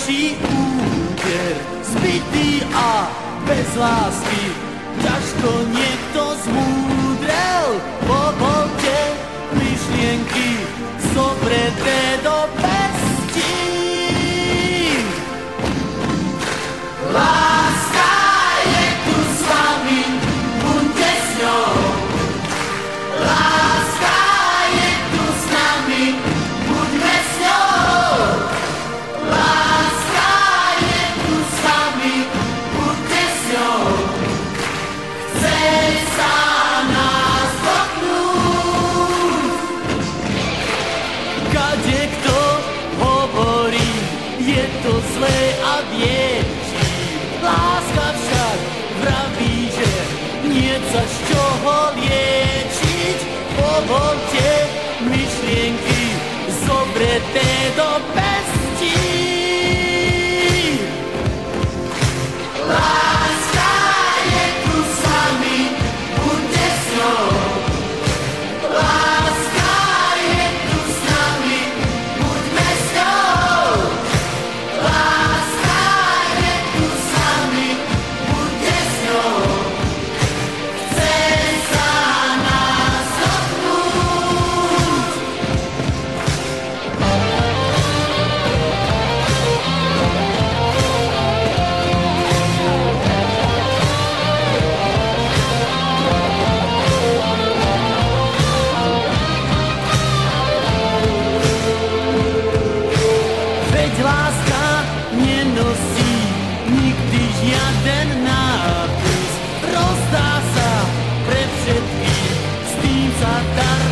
lepší úder, zbytý a bez lásky. Ťažko niekto zmúdrel, povolte myšlienky zobreté do pestí. Láska je tu s vami, buďte s ňou. Láska je tu s nami, buďme s ňou. Láska je tu s vami, buďte s ňou. Chce sa nás dotknúť. Kadekto hovorí, je to zlé a vie. Láska však vraví, že nie za z čoho liečiť. Povolte myšlienky zobreté do pestí. Láska je tu s vami, buďte s ňou. Láska je tu s nami, buďme s ňou. Láska je tu s nami, buďte s ňou. Chce sa nás dotknúť. Veď láska nenosí nikdy žiaden nápis. Rozdá sa pre všetkých, s tým sa dá